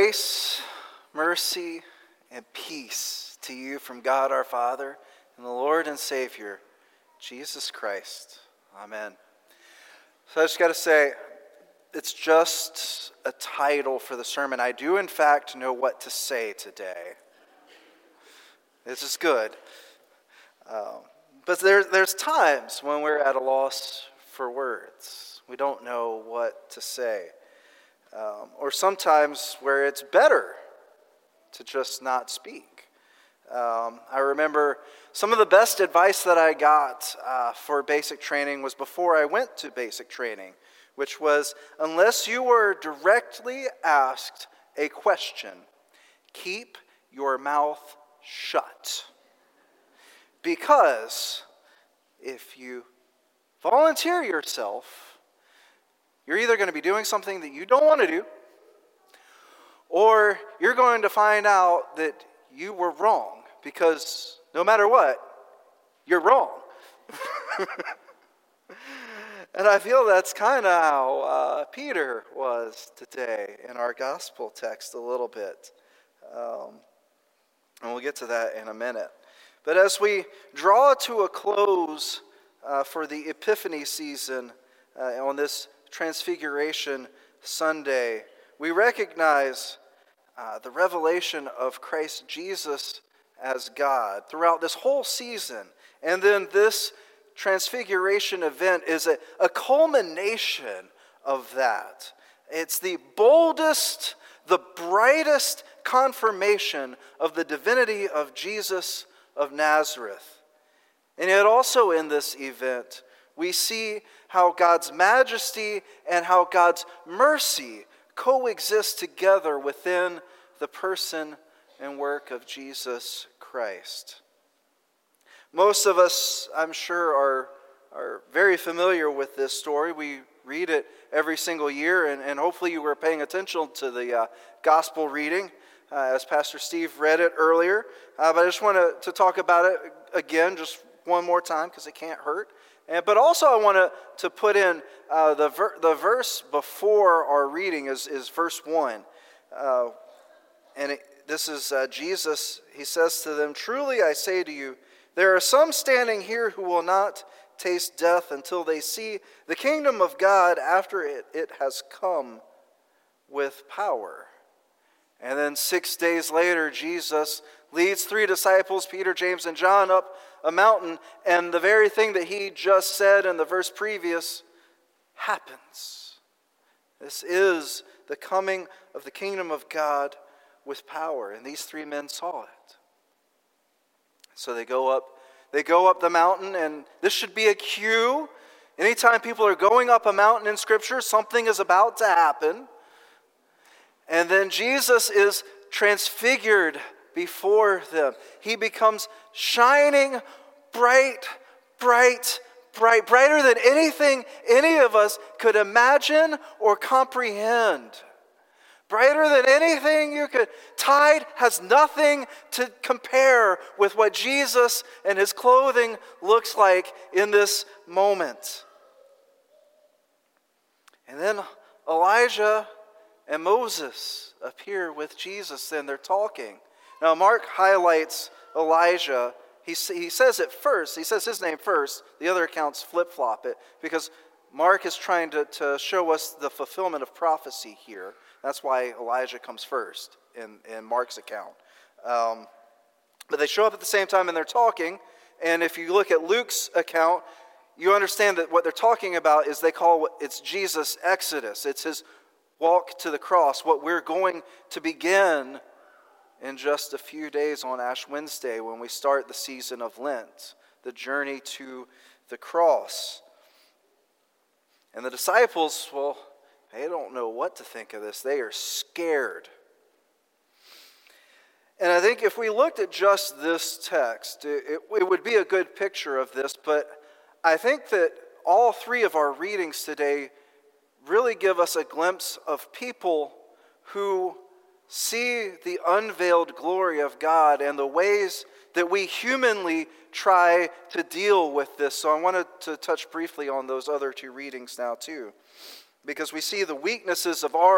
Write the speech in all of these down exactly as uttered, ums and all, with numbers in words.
Grace, mercy, and peace to you from God our Father and the Lord and Savior, Jesus Christ. Amen. So I just got to say, it's just a title for the sermon. I do, in fact, know what to say today. This is good. Um, but there, there's times when we're at a loss for words. We don't know what to say. Um, or sometimes where it's better to just not speak. Um, I remember some of the best advice that I got uh, for basic training was before I went to basic training, which was, unless you were directly asked a question, keep your mouth shut. Because if you volunteer yourself, you're either going to be doing something that you don't want to do, or you're going to find out that you were wrong, because no matter what, you're wrong. And I feel that's kind of how uh, Peter was today in our gospel text a little bit. Um, and we'll get to that in a minute. But as we draw to a close uh, for the Epiphany season uh, on this Transfiguration Sunday, we recognize uh, the revelation of Christ Jesus as God throughout this whole season. And then this Transfiguration event is a, a culmination of that. It's the boldest, the brightest confirmation of the divinity of Jesus of Nazareth. And yet also in this event, we see how God's majesty and how God's mercy coexist together within the person and work of Jesus Christ. Most of us, I'm sure, are, are very familiar with this story. We read it every single year, and, and hopefully you were paying attention to the uh, gospel reading uh, as Pastor Steve read it earlier. Uh, but I just want to, to talk about it again just one more time because it can't hurt. And, but also I want to, to put in uh, the ver- the verse before our reading is, is verse one. Uh, and it, this is uh, Jesus. He says to them, "Truly I say to you, there are some standing here who will not taste death until they see the kingdom of God after it, it has come with power." And then six days later, Jesus leads three disciples, Peter, James, and John, up a mountain, and the very thing that he just said in the verse previous happens. This is the coming of the kingdom of God with power, and these three men saw it. So they go up, they go up the mountain, and this should be a cue. Anytime people are going up a mountain in Scripture, something is about to happen. And then Jesus is transfigured before them. He becomes shining, bright, bright, bright, brighter than anything any of us could imagine or comprehend. Brighter than anything you could. Tide has nothing to compare with what Jesus and his clothing looks like in this moment. And then Elijah and Moses appear with Jesus, and they're talking. Now, Mark highlights Elijah. He, he says it first. He says his name first. The other accounts flip-flop it because Mark is trying to, to show us the fulfillment of prophecy here. That's why Elijah comes first in, in Mark's account. Um, but they show up at the same time, and they're talking. And if you look at Luke's account, you understand that what they're talking about is they call it's Jesus' Exodus. It's his walk to the cross, what we're going to begin in just a few days on Ash Wednesday when we start the season of Lent, the journey to the cross. And the disciples, well, they don't know what to think of this. They are scared. And I think if we looked at just this text, it, it would be a good picture of this, but I think that all three of our readings today really give us a glimpse of people who see the unveiled glory of God and the ways that we humanly try to deal with this. So I wanted to touch briefly on those other two readings now too, because we see the weaknesses of our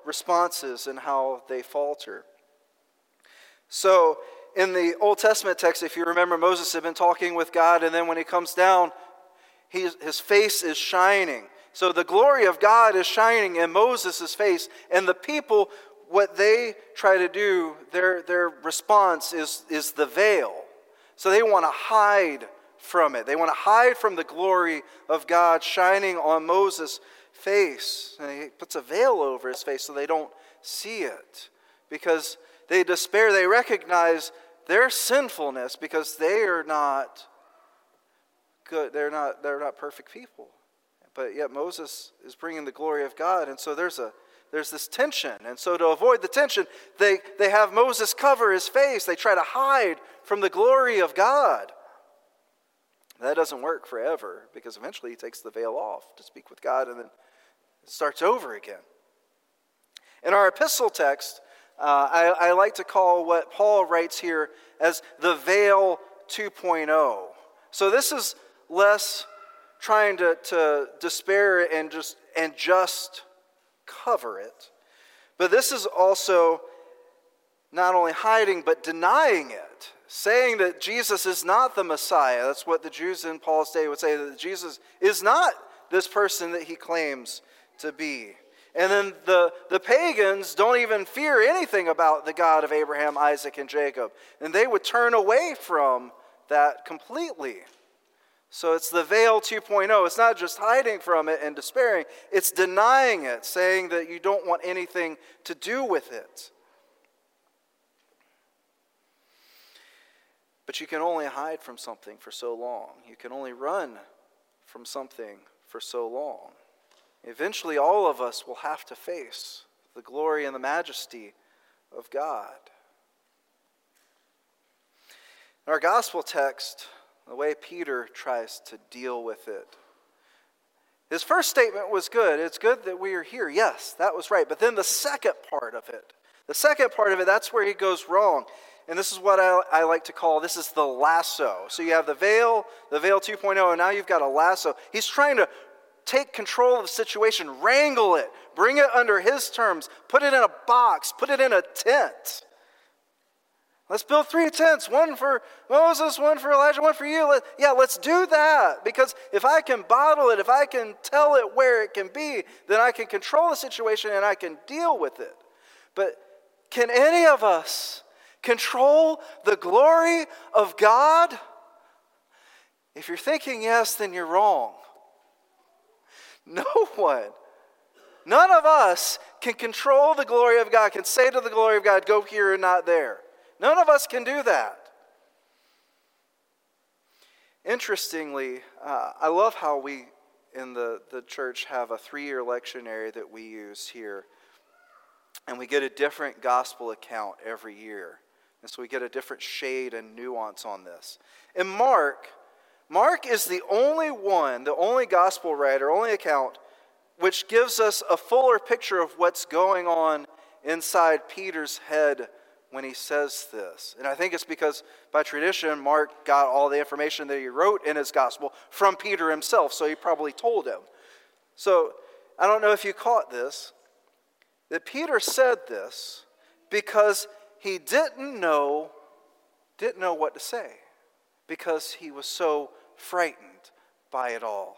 responses and how they falter. So in the Old Testament text, if you remember, Moses had been talking with God, and then when he comes down, he, his face is shining. So the glory of God is shining in Moses' face, and the people, what they try to do, their, their response is, is the veil. So they want to hide from it. They want to hide from the glory of God shining on Moses' face. And he puts a veil over his face so they don't see it. Because they despair, they recognize their sinfulness because they are not good. They're not, they're not perfect people. But yet Moses is bringing the glory of God. And so there's a there's this tension. And so to avoid the tension, they, they have Moses cover his face. They try to hide from the glory of God. That doesn't work forever because eventually he takes the veil off to speak with God and then it starts over again. In our epistle text, uh, I, I like to call what Paul writes here as the veil two point oh. So this is less trying to, to despair and just and just cover it. But this is also not only hiding, but denying it. Saying that Jesus is not the Messiah. That's what the Jews in Paul's day would say, that Jesus is not this person that he claims to be. And then the, the pagans don't even fear anything about the God of Abraham, Isaac, and Jacob. And they would turn away from that completely. So it's the veil two point oh. It's not just hiding from it and despairing. It's denying it, saying that you don't want anything to do with it. But you can only hide from something for so long. You can only run from something for so long. Eventually, all of us will have to face the glory and the majesty of God. In our gospel text, the way Peter tries to deal with it. His first statement was good. It's good that we are here. Yes, that was right. But then the second part of it, the second part of it, that's where he goes wrong. And this is what I, I like to call, this is the lasso. So you have the veil, the veil two point oh, and now you've got a lasso. He's trying to take control of the situation, wrangle it, bring it under his terms, put it in a box, put it in a tent. Let's build three tents, one for Moses, one for Elijah, one for you. Let, yeah, let's do that. Because if I can bottle it, if I can tell it where it can be, then I can control the situation and I can deal with it. But can any of us control the glory of God? If you're thinking yes, then you're wrong. No one, none of us can control the glory of God, can say to the glory of God, go here and not there. None of us can do that. Interestingly, uh, I love how we in the, the church have a three-year lectionary that we use here. And we get a different gospel account every year. And so we get a different shade and nuance on this. In Mark, Mark is the only one, the only gospel writer, only account, which gives us a fuller picture of what's going on inside Peter's head when he says this. And I think it's because by tradition, Mark got all the information that he wrote in his gospel from Peter himself, so he probably told him. So I don't know if you caught this, that Peter said this because he didn't know, didn't know what to say, because he was so frightened by it all.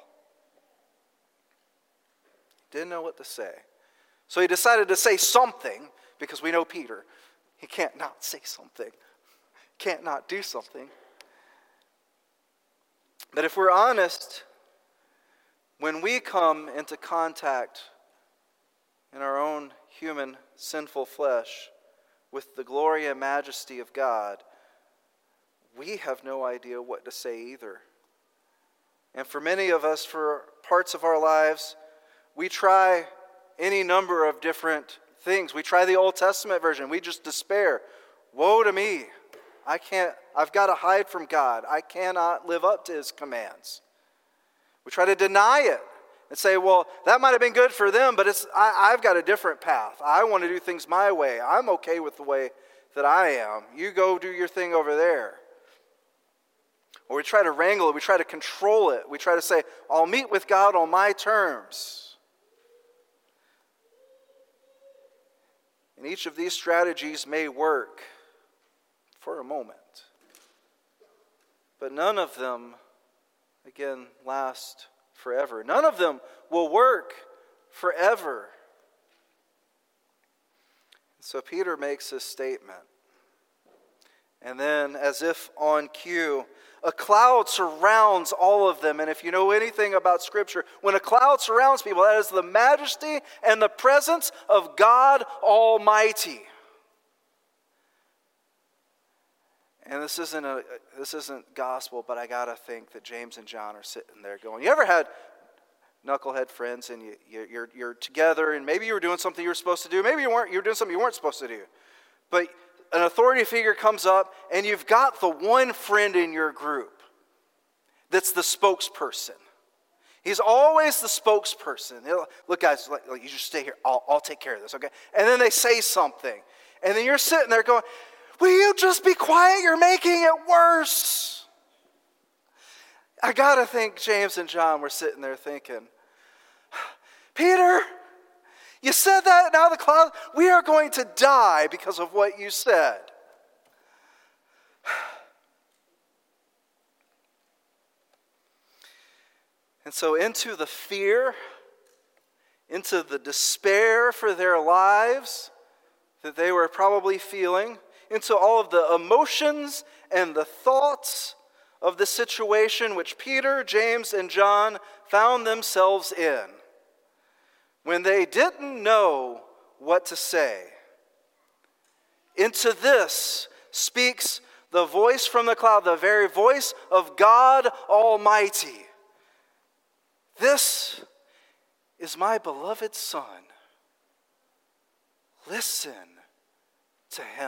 Didn't know what to say. So he decided to say something, because we know Peter. He can't not say something. Can't not do something. But if we're honest, when we come into contact in our own human sinful flesh with the glory and majesty of God, we have no idea what to say either. And for many of us, for parts of our lives, we try any number of different things. We try the Old Testament version. We just despair. Woe to me. I can't, I've got to hide from God. I cannot live up to His commands. We try to deny it and say, well, that might have been good for them, but it's I, I've got a different path. I want to do things my way. I'm okay with the way that I am. You go do your thing over there. Or we try to wrangle it. We try to control it. We try to say, I'll meet with God on my terms. And each of these strategies may work for a moment. But none of them, again, last forever. None of them will work forever. So Peter makes this statement. And then, as if on cue, a cloud surrounds all of them. And if you know anything about Scripture, when a cloud surrounds people, that is the majesty and the presence of God Almighty. And this isn't a this isn't gospel, but I gotta think that James and John are sitting there going, you ever had knucklehead friends and you, you, you're, you're together and maybe you were doing something you were supposed to do, maybe you weren't, you were doing something you weren't supposed to do, but an authority figure comes up and you've got the one friend in your group that's the spokesperson. He's always the spokesperson. They'll, look, guys, like, like, you just stay here. I'll, I'll take care of this, okay? And then they say something. And then you're sitting there going, will you just be quiet? You're making it worse. I got to think James and John were sitting there thinking, Peter, you said that, now the cloud, we are going to die because of what you said. And so into the fear, into the despair for their lives that they were probably feeling, into all of the emotions and the thoughts of the situation which Peter, James, and John found themselves in, when they didn't know what to say. Into this speaks the voice from the cloud, the very voice of God Almighty. This is my beloved Son. Listen to him.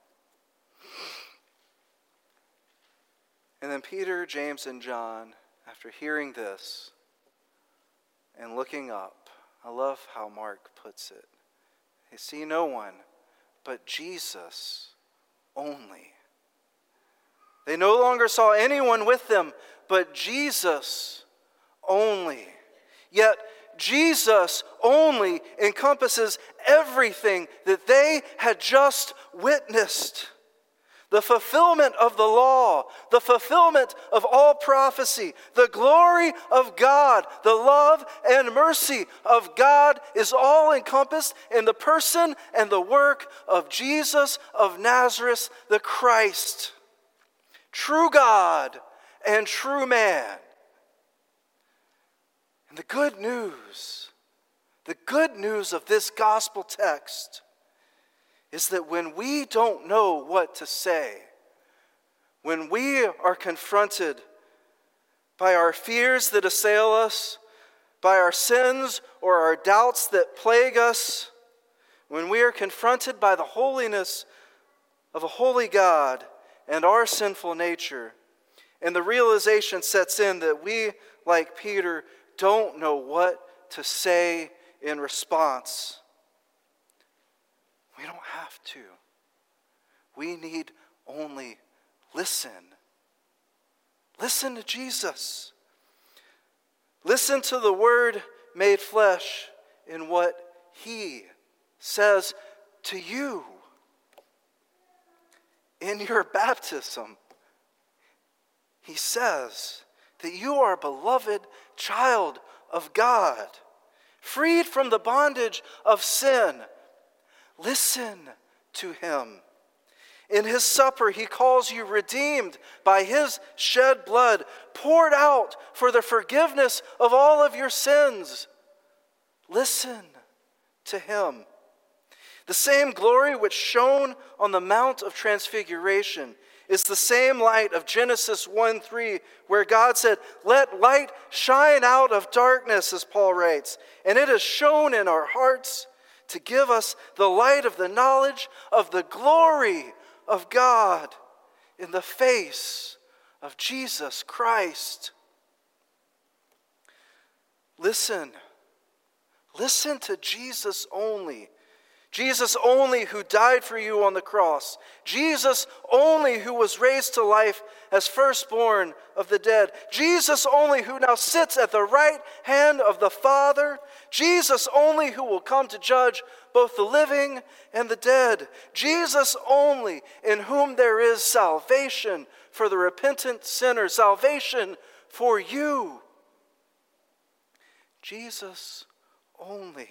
And then Peter, James, and John, after hearing this and looking up, I love how Mark puts it. They see no one but Jesus only. They no longer saw anyone with them but Jesus only. Yet Jesus only encompasses everything that they had just witnessed. The fulfillment of the law, the fulfillment of all prophecy, the glory of God, the love and mercy of God is all encompassed in the person and the work of Jesus of Nazareth, the Christ, true God and true man. And the good news, the good news of this gospel text is that when we don't know what to say, when we are confronted by our fears that assail us, by our sins or our doubts that plague us, when we are confronted by the holiness of a holy God and our sinful nature, and the realization sets in that we, like Peter, don't know what to say in response, we don't have to. We need only listen. Listen to Jesus. Listen to the Word made flesh in what He says to you. In your baptism, He says that you are a beloved child of God, freed from the bondage of sin. Listen to Him. In His supper, He calls you redeemed by His shed blood, poured out for the forgiveness of all of your sins. Listen to Him. The same glory which shone on the Mount of Transfiguration is the same light of Genesis one three, where God said, "Let light shine out of darkness," as Paul writes. And it has shone in our hearts to give us the light of the knowledge of the glory of God in the face of Jesus Christ. Listen. Listen to Jesus only. Jesus only who died for you on the cross. Jesus only who was raised to life as firstborn of the dead. Jesus only who now sits at the right hand of the Father. Jesus only who will come to judge both the living and the dead. Jesus only in whom there is salvation for the repentant sinner. Salvation for you. Jesus only.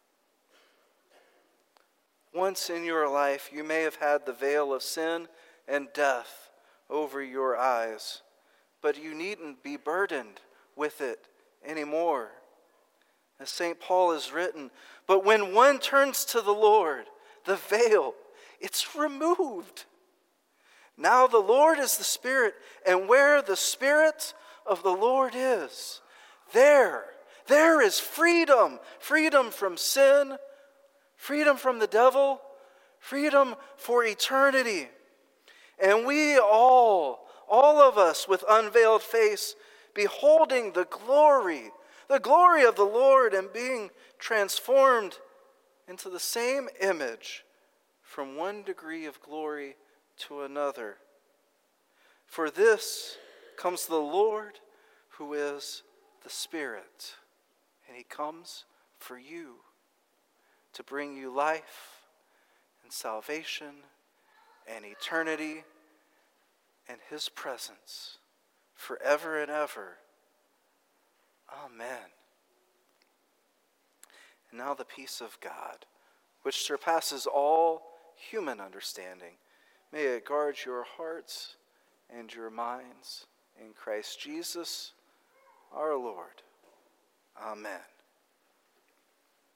Once in your life, you may have had the veil of sin and death over your eyes, but you needn't be burdened with it anymore. As Saint Paul has written, but when one turns to the Lord, the veil, it's removed. Now the Lord is the Spirit, and where the Spirit of the Lord is, there, there is freedom, freedom from sin, freedom from the devil, freedom for eternity. And we all, all of us with unveiled face, beholding the glory, the glory of the Lord and being transformed into the same image from one degree of glory to another. For this comes the Lord who is the Spirit, and He comes for you, to bring you life and salvation and eternity and His presence forever and ever. Amen. And now the peace of God, which surpasses all human understanding, may it guard your hearts and your minds in Christ Jesus our Lord. Amen.